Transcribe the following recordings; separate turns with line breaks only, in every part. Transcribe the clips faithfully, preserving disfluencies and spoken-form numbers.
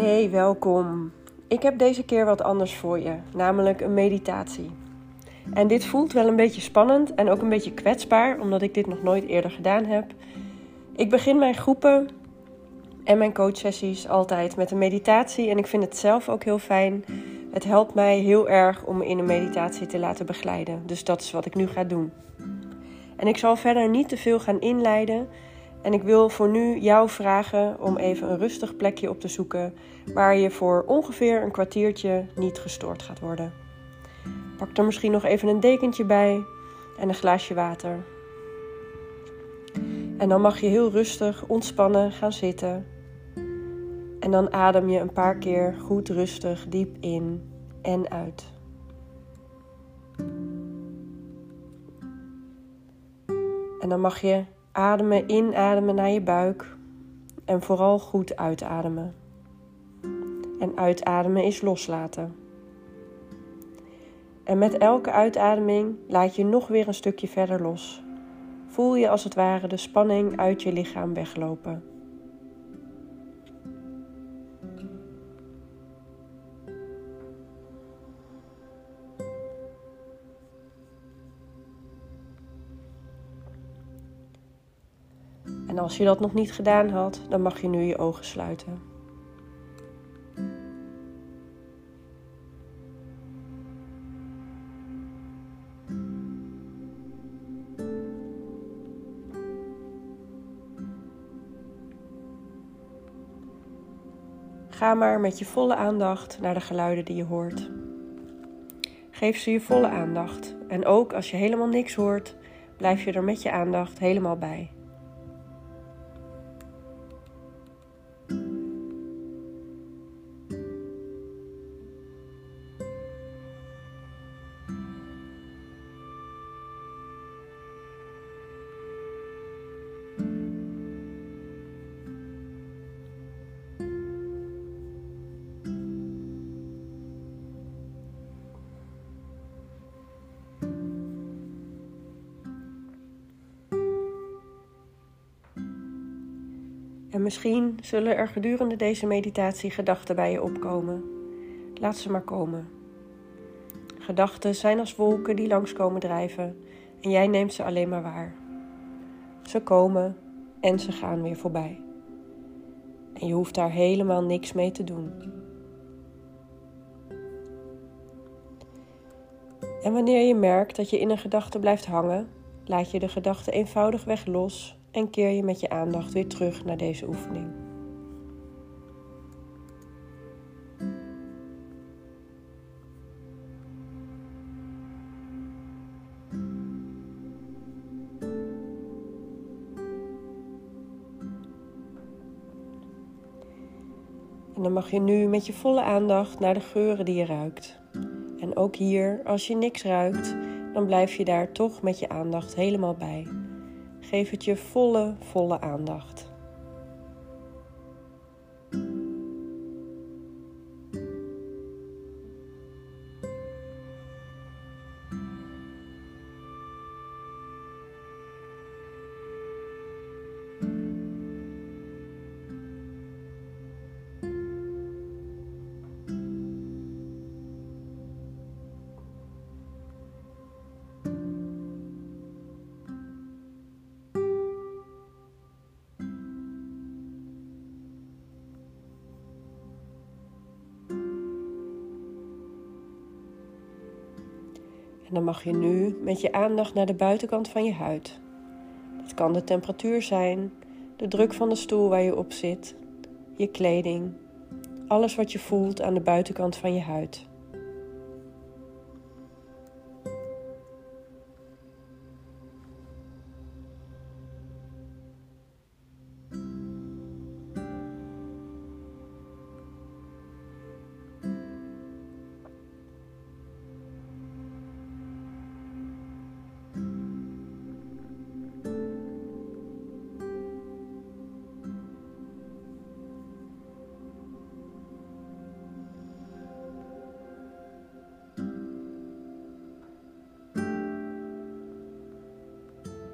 Hey, welkom. Ik heb deze keer wat anders voor je, namelijk een meditatie. En dit voelt wel een beetje spannend en ook een beetje kwetsbaar, omdat ik dit nog nooit eerder gedaan heb. Ik begin mijn groepen en mijn coachsessies altijd met een meditatie en ik vind het zelf ook heel fijn. Het helpt mij heel erg om me in een meditatie te laten begeleiden, dus dat is wat ik nu ga doen. En ik zal verder niet te veel gaan inleiden. En ik wil voor nu jou vragen om even een rustig plekje op te zoeken waar je voor ongeveer een kwartiertje niet gestoord gaat worden. Pak er misschien nog even een dekentje bij en een glaasje water. En dan mag je heel rustig ontspannen gaan zitten. En dan adem je een paar keer goed rustig diep in en uit. En dan mag je ademen, inademen naar je buik en vooral goed uitademen. En uitademen is loslaten. En met elke uitademing laat je nog weer een stukje verder los. Voel je als het ware de spanning uit je lichaam weglopen. En als je dat nog niet gedaan had, dan mag je nu je ogen sluiten. Ga maar met je volle aandacht naar de geluiden die je hoort. Geef ze je volle aandacht. En ook als je helemaal niks hoort, blijf je er met je aandacht helemaal bij. En misschien zullen er gedurende deze meditatie gedachten bij je opkomen. Laat ze maar komen. Gedachten zijn als wolken die langskomen drijven en jij neemt ze alleen maar waar. Ze komen en ze gaan weer voorbij. En je hoeft daar helemaal niks mee te doen. En wanneer je merkt dat je in een gedachte blijft hangen, laat je de gedachte eenvoudigweg los en keer je met je aandacht weer terug naar deze oefening. En dan mag je nu met je volle aandacht naar de geuren die je ruikt. En ook hier, als je niks ruikt, dan blijf je daar toch met je aandacht helemaal bij. Geef het je volle, volle aandacht. En dan mag je nu met je aandacht naar de buitenkant van je huid. Dat kan de temperatuur zijn, de druk van de stoel waar je op zit, je kleding, alles wat je voelt aan de buitenkant van je huid.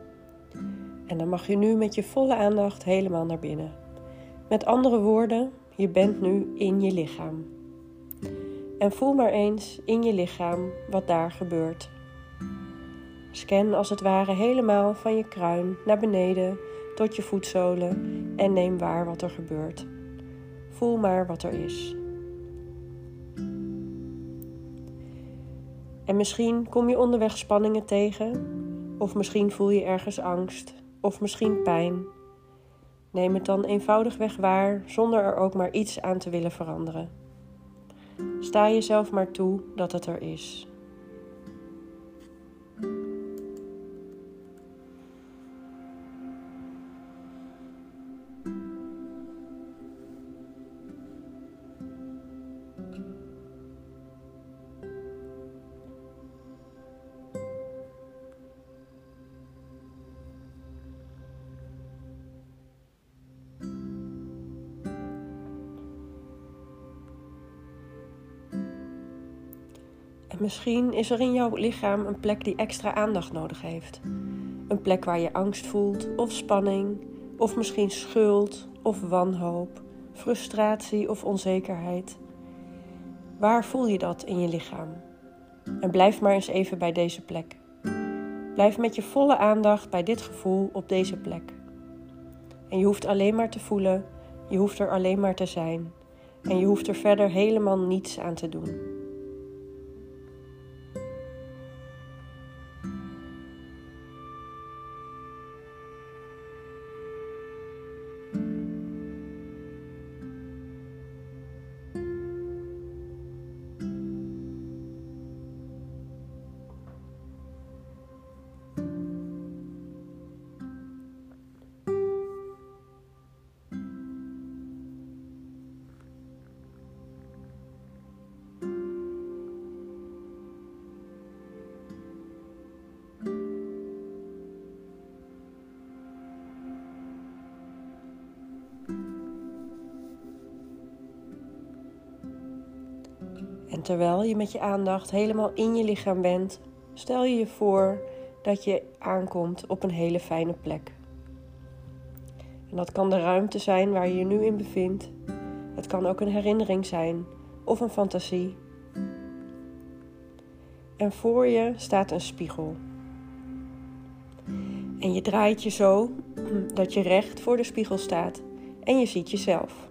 En dan mag je nu met je volle aandacht helemaal naar binnen. Met andere woorden, Je bent nu in je lichaam. En voel maar eens in je lichaam wat daar gebeurt. Scan als het ware helemaal van je kruin naar beneden tot je voetzolen en neem waar wat er gebeurt. Voel maar wat er is. En misschien kom je onderweg spanningen tegen, of misschien voel je ergens angst, of misschien pijn. Neem het dan eenvoudigweg waar, zonder er ook maar iets aan te willen veranderen. Sta jezelf maar toe dat het er is. En misschien is er in jouw lichaam een plek die extra aandacht nodig heeft. Een plek waar je angst voelt, of spanning, of misschien schuld, of wanhoop, frustratie of onzekerheid. Waar voel je dat in je lichaam? En blijf maar eens even bij deze plek. Blijf met je volle aandacht bij dit gevoel op deze plek. En je hoeft alleen maar te voelen, je hoeft er alleen maar te zijn. En je hoeft er verder helemaal niets aan te doen. En terwijl je met je aandacht helemaal in je lichaam bent, stel je je voor dat je aankomt op een hele fijne plek. En dat kan de ruimte zijn waar je je nu in bevindt. Het kan ook een herinnering zijn of een fantasie. En voor je staat een spiegel. En je draait je zo dat je recht voor de spiegel staat en je ziet jezelf.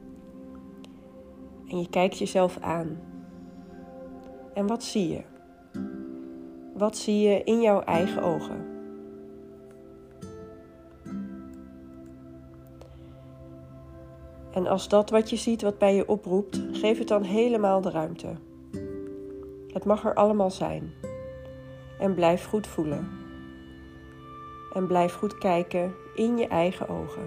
En je kijkt jezelf aan. En wat zie je? Wat zie je in jouw eigen ogen? En als dat wat je ziet wat bij je oproept, geef het dan helemaal de ruimte. Het mag er allemaal zijn. En blijf goed voelen. En blijf goed kijken in je eigen ogen.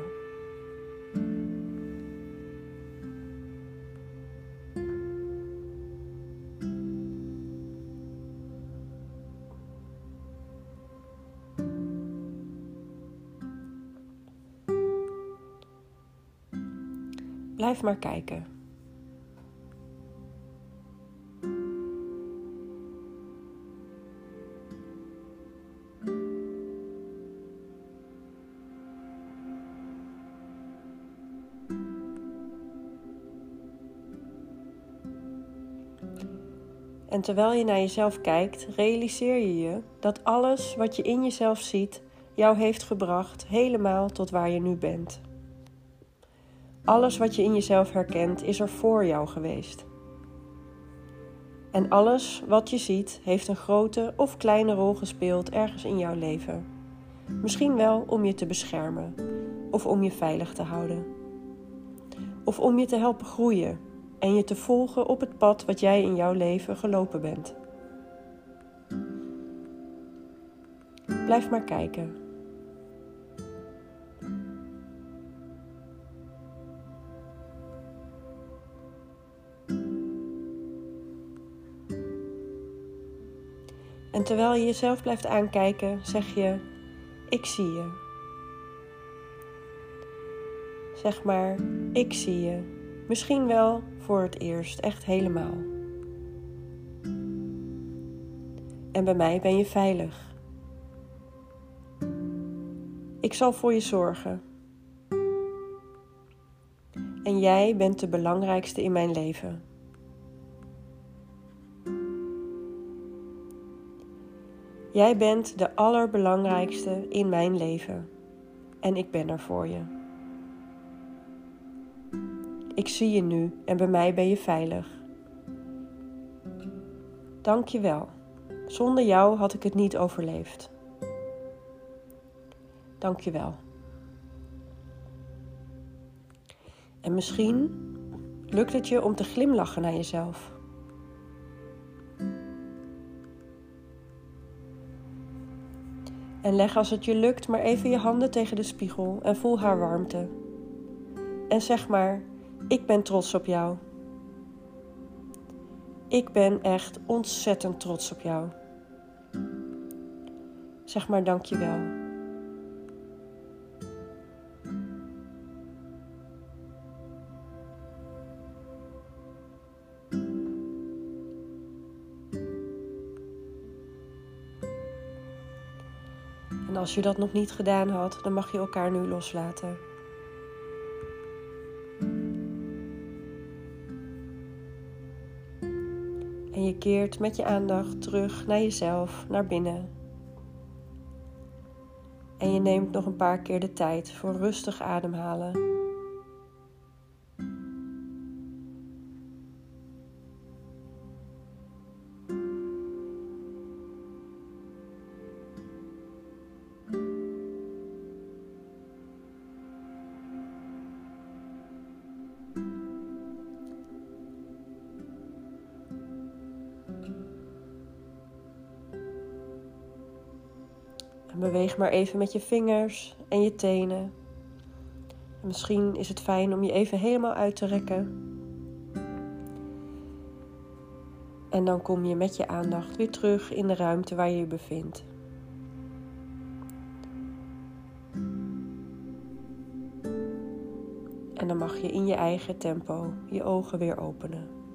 Blijf maar kijken. En terwijl je naar jezelf kijkt, realiseer je je dat alles wat je in jezelf ziet, jou heeft gebracht helemaal tot waar je nu bent. Alles wat je in jezelf herkent, is er voor jou geweest. En alles wat je ziet, heeft een grote of kleine rol gespeeld ergens in jouw leven. Misschien wel om je te beschermen, of om je veilig te houden. Of om je te helpen groeien en je te volgen op het pad wat jij in jouw leven gelopen bent. Blijf maar kijken. En terwijl je jezelf blijft aankijken, zeg je, ik zie je. Zeg maar, ik zie je. Misschien wel voor het eerst, echt helemaal. En bij mij ben je veilig. Ik zal voor je zorgen. En En jij bent de belangrijkste in mijn leven. Jij bent de allerbelangrijkste in mijn leven. En ik ben er voor je. Ik zie je nu en bij mij ben je veilig. Dank je wel. Zonder jou had ik het niet overleefd. Dank je wel. En misschien lukt het je om te glimlachen naar jezelf. En leg als het je lukt maar even je handen tegen de spiegel en voel haar warmte. En zeg maar, ik ben trots op jou. Ik ben echt ontzettend trots op jou. Zeg maar dank je wel. En als je dat nog niet gedaan had, dan mag je elkaar nu loslaten. En je keert met je aandacht terug naar jezelf, naar binnen. En je neemt nog een paar keer de tijd voor rustig ademhalen. En beweeg maar even met je vingers en je tenen. En misschien is het fijn om je even helemaal uit te rekken. En dan kom je met je aandacht weer terug in de ruimte waar je je bevindt. En dan mag je in je eigen tempo je ogen weer openen.